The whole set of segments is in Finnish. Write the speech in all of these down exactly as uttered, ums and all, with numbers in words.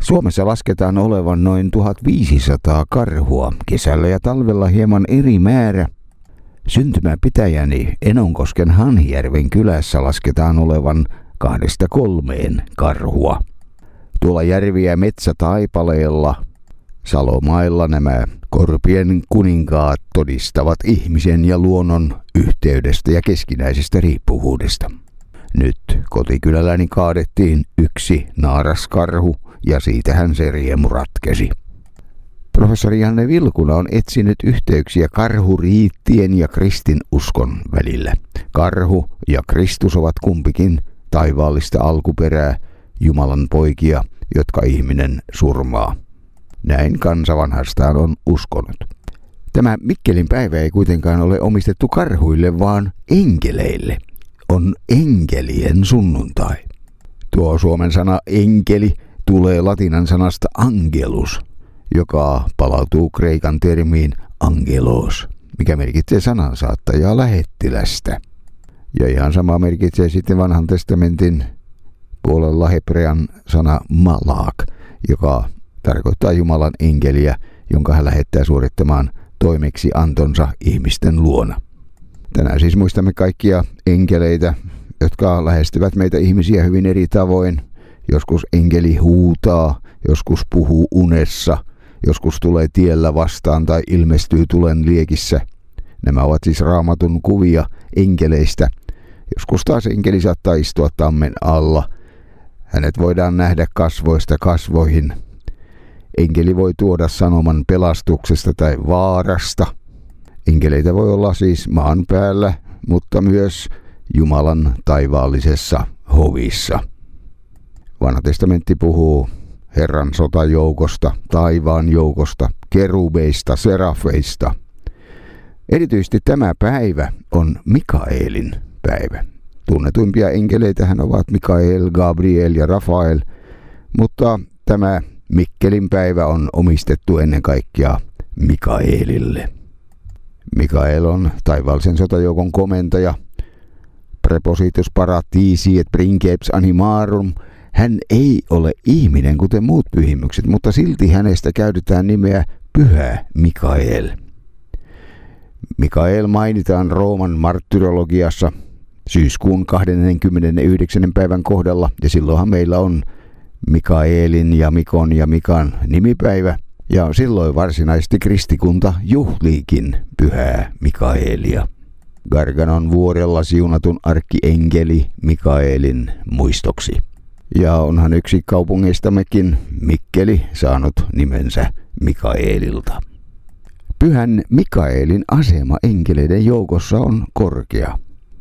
Suomessa lasketaan olevan noin tuhatviisisataa karhua, kesällä ja talvella hieman eri määrä. Syntymäpitäjäni Enonkosken Hanhijärven kylässä lasketaan olevan kahdesta kolmeen karhua. Tuolla järvi- ja metsätaipaleella Salomailla nämä korpien kuninkaat todistavat ihmisen ja luonnon yhteydestä ja keskinäisestä riippuvuudesta. Nyt kotikylälläni kaadettiin yksi naaraskarhu ja siitähän se riemu ratkesi. Professori Janne Vilkuna on etsinyt yhteyksiä karhuriittien ja kristinuskon välillä. Karhu ja Kristus ovat kumpikin taivaallista alkuperää, Jumalan poikia, jotka ihminen surmaa. Näin kansa vanhastaan on uskonut. Tämä Mikkelin päivä ei kuitenkaan ole omistettu karhuille, vaan enkeleille. On enkelien sunnuntai. Tuo suomen sana enkeli tulee latinan sanasta angelus, joka palautuu kreikan termiin angelos, mikä merkitsee sanansaattajaa lähettilästä. Ja ihan sama merkitsee sitten vanhan testamentin puolella hebrean sana malak, joka tarkoittaa Jumalan enkeliä, jonka hän lähettää suorittamaan toimeksi antonsa ihmisten luona. Tänään siis muistamme kaikkia enkeleitä, jotka lähestyvät meitä ihmisiä hyvin eri tavoin. Joskus enkeli huutaa, joskus puhuu unessa, joskus tulee tiellä vastaan tai ilmestyy tulen liekissä. Nämä ovat siis Raamatun kuvia enkeleistä. Joskus taas enkeli saattaa istua tammen alla. Hänet voidaan nähdä kasvoista kasvoihin. Enkeli voi tuoda sanoman pelastuksesta tai vaarasta. Enkeleitä voi olla siis maan päällä, mutta myös Jumalan taivaallisessa hovissa. Vanha testamentti puhuu Herran sotajoukosta, taivaan joukosta, kerubeista, serafeista. Erityisesti tämä päivä on Mikaelin päivä. Tunnetuimpia enkeleitähän ovat Mikael, Gabriel ja Rafael, mutta tämä Mikkelin päivä on omistettu ennen kaikkea Mikaelille. Mikael on taivaallisen sotajoukon komentaja. Prepositus paratiisi et princeps animarum. Hän ei ole ihminen kuten muut pyhimykset, mutta silti hänestä käytetään nimeä Pyhä Mikael. Mikael mainitaan Rooman marttyrologiassa syyskuun kahdeskymmenesyhdeksäs päivän kohdalla, ja silloinhan meillä on Mikaelin ja Mikon ja Mikan nimipäivä, ja silloin varsinaisesti kristikunta juhliikin Pyhää Mikaelia. Garganon vuorella siunatun arkkienkeli Mikaelin muistoksi. Ja onhan yksi kaupungeistammekin, Mikkeli, saanut nimensä Mikaelilta. Pyhän Mikaelin asema enkeleiden joukossa on korkea.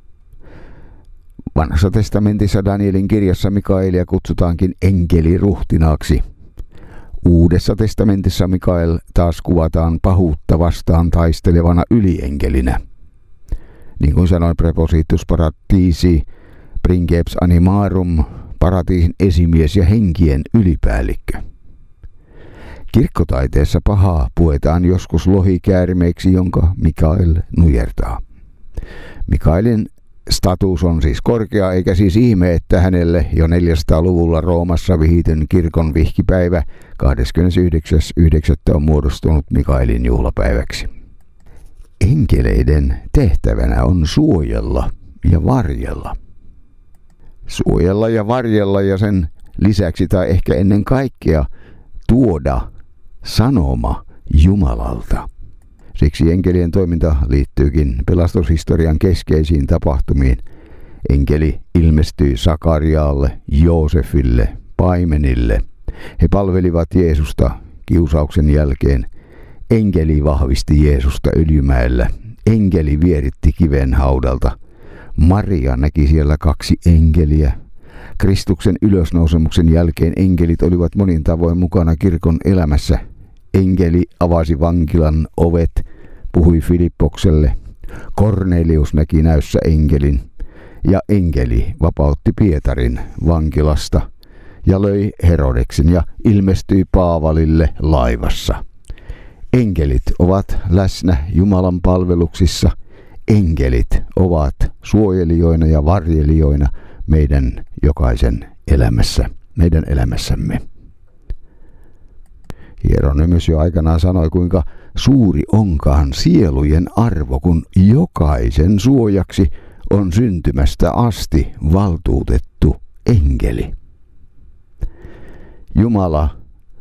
Vanhassa testamentissa Danielin kirjassa Mikaelia kutsutaankin enkeliruhtinaaksi. Uudessa testamentissa Mikael taas kuvataan pahuutta vastaan taistelevana ylienkelinä. Niin kuin sanoin, prepositus paratiisi, princeps animarum, paratiisin esimies ja henkien ylipäällikkö. Kirkkotaiteessa pahaa puetaan joskus lohikäärmeeksi, jonka Mikael nujertaa. Mikaelin status on siis korkea, eikä siis ihme, että hänelle jo neljäsataaluvulla Roomassa vihityn kirkon vihkipäivä kahdeskymmenesyhdeksäs yhdeksättä on muodostunut Mikaelin juhlapäiväksi. Enkeleiden tehtävänä on suojella ja varjella. Suojella ja varjella ja sen lisäksi tai ehkä ennen kaikkea tuoda sanoma Jumalalta. Siksi enkelien toiminta liittyykin pelastushistorian keskeisiin tapahtumiin. Enkeli ilmestyi Sakariaalle, Joosefille, paimenille. He palvelivat Jeesusta kiusauksen jälkeen. Enkeli vahvisti Jeesusta Öljymäellä. Enkeli vieritti kiven haudalta. Maria näki siellä kaksi enkeliä. Kristuksen ylösnousemuksen jälkeen enkelit olivat monin tavoin mukana kirkon elämässä. Enkeli avasi vankilan ovet, puhui Filippokselle. Kornelius näki näyssä enkelin. Ja enkeli vapautti Pietarin vankilasta ja löi Herodeksen ja ilmestyi Paavalille laivassa. Enkelit ovat läsnä Jumalan palveluksissa. Enkelit ovat suojelijoina ja varjelijoina meidän jokaisen elämässä, meidän elämässämme. Hieronymus jo aikanaan sanoi, kuinka suuri onkaan sielujen arvo, kun jokaisen suojaksi on syntymästä asti valtuutettu enkeli. Jumala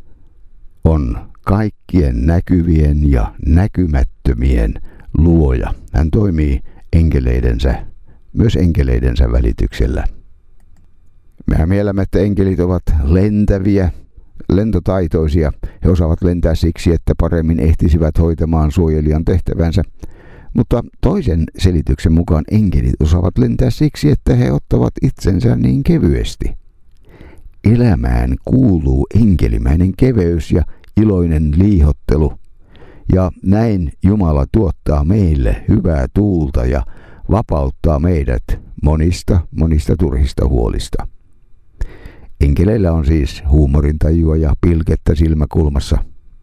on kaikkien näkyvien ja näkymättömien luoja. Hän toimii enkeleidensä, myös enkeleidensä välityksellä. Mehän mielämme, että enkelit ovat lentäviä, lentotaitoisia. He osaavat lentää siksi, että paremmin ehtisivät hoitamaan suojelijan tehtävänsä. Mutta toisen selityksen mukaan enkelit osaavat lentää siksi, että he ottavat itsensä niin kevyesti. Elämään kuuluu enkelimäinen keveys ja iloinen liihottelu. Ja näin Jumala tuottaa meille hyvää tuulta ja vapauttaa meidät monista, monista turhista huolista. Enkeleillä on siis huumorintajua ja pilkettä silmäkulmassa.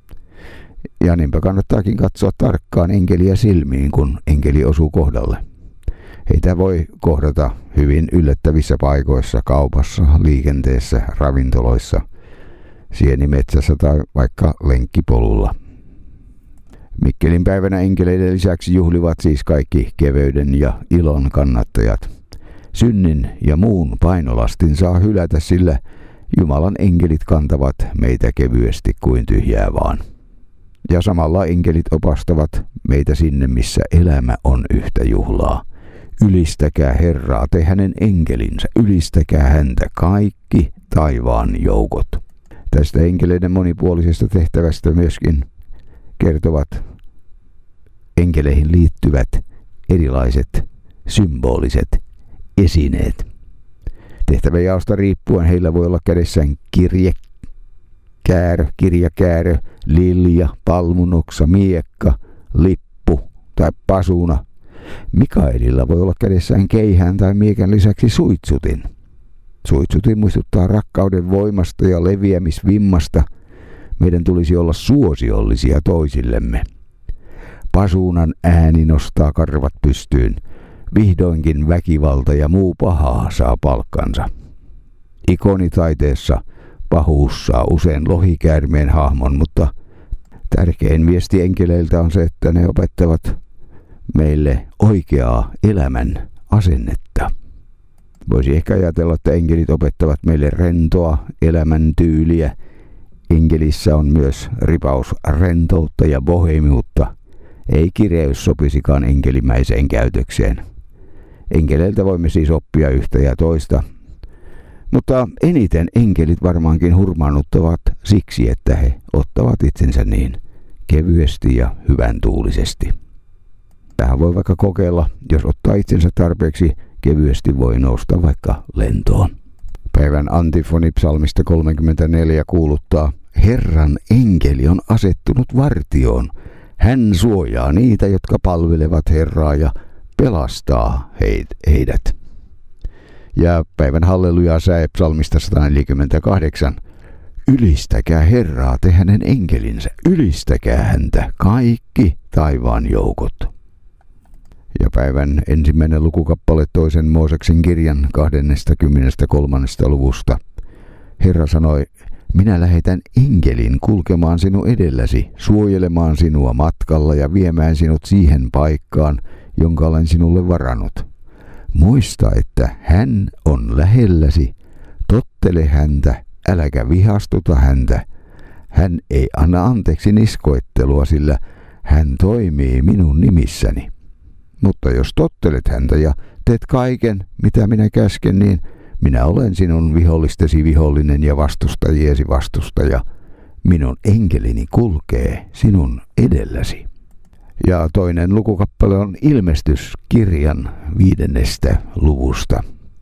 Ja niinpä kannattaakin katsoa tarkkaan enkeliä silmiin, kun enkeli osuu kohdalle. Heitä voi kohdata hyvin yllättävissä paikoissa, kaupassa, liikenteessä, ravintoloissa, sienimetsässä tai vaikka lenkkipolulla. Mikkelin päivänä enkeleiden lisäksi juhlivat siis kaikki keveyden ja ilon kannattajat. Synnin ja muun painolastin saa hylätä, sillä Jumalan enkelit kantavat meitä kevyesti kuin tyhjää vaan. Ja samalla enkelit opastavat meitä sinne, missä elämä on yhtä juhlaa. Ylistäkää Herraa, te hänen enkelinsä, ylistäkää häntä kaikki taivaan joukot. Tästä enkeleiden monipuolisesta tehtävästä myöskin kertovat enkeleihin liittyvät erilaiset symboliset esineet. Tehtäväjaosta riippuen heillä voi olla kädessään kirjekäärö, kirjakäärö, lilja, palmunoksa, miekka, lippu tai pasuna. Mikaelilla voi olla kädessään keihään tai miekan lisäksi suitsutin. Suitsutin muistuttaa rakkauden voimasta ja leviämisvimmasta. Meidän tulisi olla suosiollisia toisillemme. Pasuunan ääni nostaa karvat pystyyn. Vihdoinkin väkivalta ja muu pahaa saa palkkansa. Ikonitaiteessa pahuus saa usein lohikäärmeen hahmon, mutta tärkein viesti enkeleiltä on se, että ne opettavat meille oikeaa elämän asennetta. Voisi ehkä ajatella, että enkelit opettavat meille rentoa elämäntyyliä. Enkelissä on myös ripaus rentoutta ja bohemiutta. Ei kireys sopisikaan enkelimäiseen käytökseen. Enkeleiltä voimme siis oppia yhtä ja toista. Mutta eniten enkelit varmaankin hurmaannuttavat siksi, että he ottavat itsensä niin kevyesti ja hyvän tuulisesti. Tähän voi vaikka kokeilla, jos ottaa itsensä tarpeeksi kevyesti, voi nousta vaikka lentoon. Päivän antifoni psalmista kolmekymmentäneljä kuuluttaa: Herran enkeli on asettunut vartioon. Hän suojaa niitä, jotka palvelevat Herraa ja pelastaa heidät. Ja päivän halleluja säe psalmista sata neljäkymmentäkahdeksan. Ylistäkää Herraa, te hänen enkelinsä, ylistäkää häntä kaikki taivaan joukot. Ja päivän ensimmäinen lukukappale toisen Mooseksen kirjan kaksikymmentäkolme luvusta. Herra sanoi: minä lähetän enkelin kulkemaan sinun edelläsi, suojelemaan sinua matkalla ja viemään sinut siihen paikkaan, jonka olen sinulle varannut. Muista, että hän on lähelläsi, tottele häntä, äläkä vihastuta häntä. Hän ei anna anteeksi niskoittelua, sillä hän toimii minun nimissäni. Mutta jos tottelet häntä ja teet kaiken, mitä minä käsken, niin minä olen sinun vihollistesi vihollinen ja vastustajiesi vastustaja. Minun enkelini kulkee sinun edelläsi. Ja toinen lukukappale on Ilmestyskirjan viidennestä luvusta.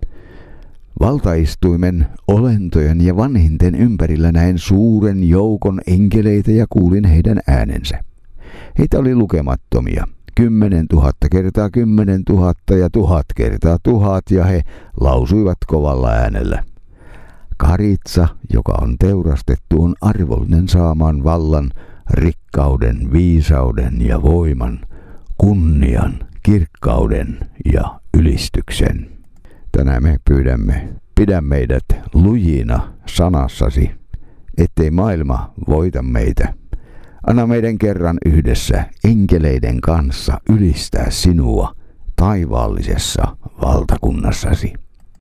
Valtaistuimen, olentojen ja vanhinten ympärillä näin suuren joukon enkeleitä ja kuulin heidän äänensä. Heitä oli lukemattomia. Kymmenen tuhatta kertaa kymmenen tuhatta ja tuhat kertaa tuhat, ja he lausuivat kovalla äänellä: Karitsa, joka on teurastettu, on arvollinen saamaan vallan, rikkauden, viisauden ja voiman, kunnian, kirkkauden ja ylistyksen. Tänään me pyydämme, pidä meidät lujina sanassasi, ettei maailma voita meitä. Anna meidän kerran yhdessä enkeleiden kanssa ylistää sinua taivaallisessa valtakunnassasi.